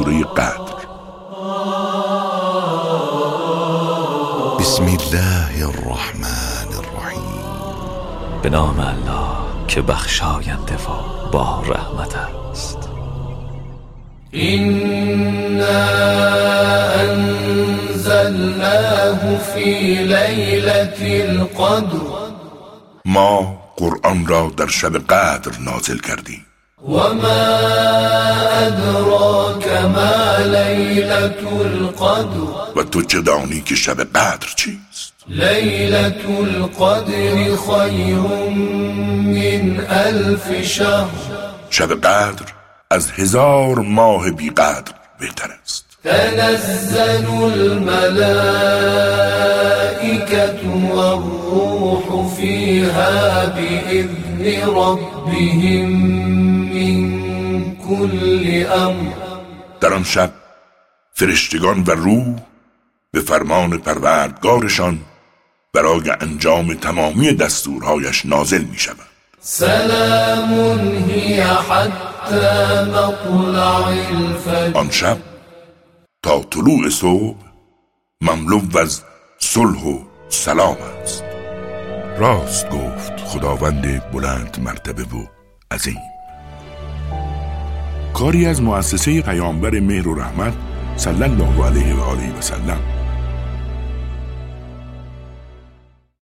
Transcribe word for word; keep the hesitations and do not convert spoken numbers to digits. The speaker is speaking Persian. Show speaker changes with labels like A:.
A: سوره قدر.
B: بسم الله الرحمن الرحیم.
C: به نام الله که بخشاینده و با رحمت است.
D: إنا أنزلناه في ليلة القدر.
A: ما قرآن را در شب قدر نازل کردیم.
D: وما أدراك ما ليلة القدر.
A: و تو چه دانی که شب قدر چیست؟
D: ليلة القدر خير من ألف شهر.
A: شب قدر از هزار ماه بی قدر بهتر است.
D: تنزل الملائكة والروح فيها بإذن ربهم من كل أمر.
A: در آن شب فرشتگان و روح به فرمان پروردگارشان برای انجام تمامی دستورهایش نازل می شود.
D: سلام هی حتی مطلع الفجر.
A: آن شب تا طلوع صبح مملو از صلح و سلام است. راست گفت خداوند بلند مرتبه و عظیم. کاری از مؤسسه پیامبر مهر و رحمت صلی الله علیه و آله و سلم.